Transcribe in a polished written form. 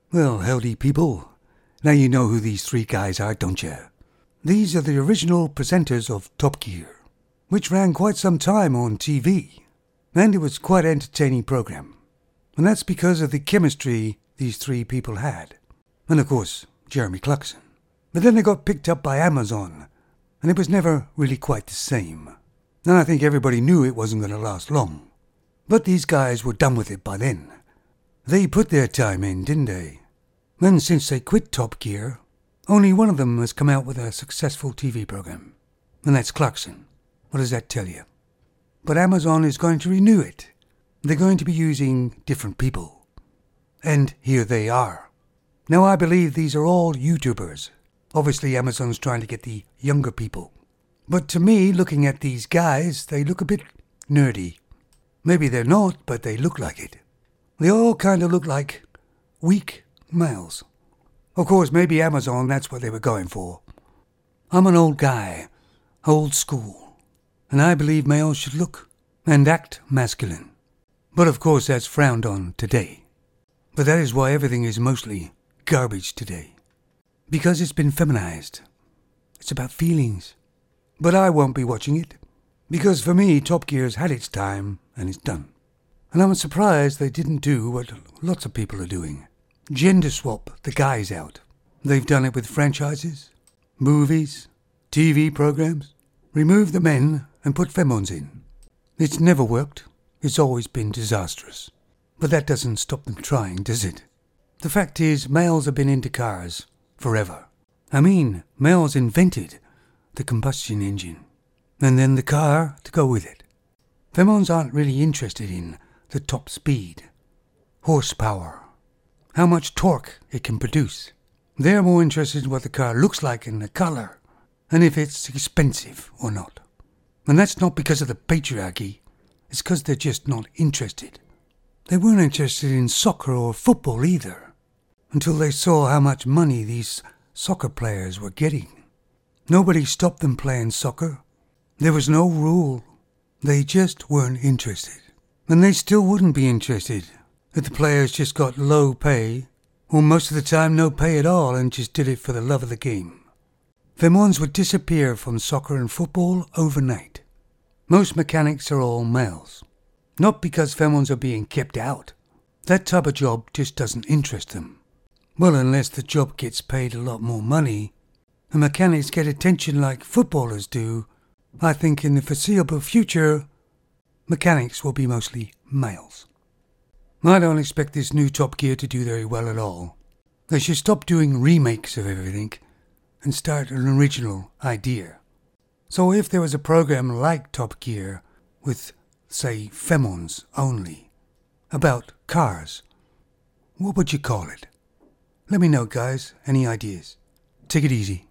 Well, howdy people. Now you know who these three guys are, don't you? These are the original presenters of Top Gear, which ran quite some time on TV, and it was quite an entertaining program. And that's because of the chemistry these three people had. And of course, Jeremy Clarkson. But then they got picked up by Amazon, and it was never really quite the same. And I think everybody knew it wasn't going to last long. But these guys were done with it by then. They put their time in, didn't they? And since they quit Top Gear, only one of them has come out with a successful TV program. And that's Clarkson. What does that tell you? But Amazon is going to renew it. They're going to be using different people. And here they are. Now I believe these are all YouTubers. Obviously Amazon's trying to get the younger people. But to me, looking at these guys, they look a bit nerdy. Maybe they're not, but they look like it. They all kind of look like weak males. Of course, maybe Amazon, that's what they were going for. I'm an old guy, old school, and I believe males should look and act masculine. But of course, that's frowned on today. But that is why everything is mostly garbage today. Because it's been feminized. It's about feelings. But I won't be watching it. Because for me, Top Gear's had its time and it's done. And I'm surprised they didn't do what lots of people are doing. Gender swap the guys out. They've done it with franchises, movies, TV programs. Remove the men and put femons in. It's never worked. It's always been disastrous. But that doesn't stop them trying, does it? The fact is, males have been into cars forever. I mean, males invented the combustion engine. And then the car to go with it. Femons aren't really interested in the top speed, horsepower, how much torque it can produce. They're more interested in what the car looks like and the colour, and if it's expensive or not. And that's not because of the patriarchy, it's because they're just not interested. They weren't interested in soccer or football either, until they saw how much money these soccer players were getting. Nobody stopped them playing soccer. There was no rule. They just weren't interested. And they still wouldn't be interested if the players just got low pay, or most of the time no pay at all, and just did it for the love of the game. Femons would disappear from soccer and football overnight. Most mechanics are all males. Not because femons are being kept out. That type of job just doesn't interest them. Well, unless the job gets paid a lot more money, and mechanics get attention like footballers do, I think in the foreseeable future, mechanics will be mostly males. I don't expect this new Top Gear to do very well at all. They should stop doing remakes of everything and start an original idea. So if there was a program like Top Gear with, say, femons only, about cars, what would you call it? Let me know, guys. Any ideas? Take it easy.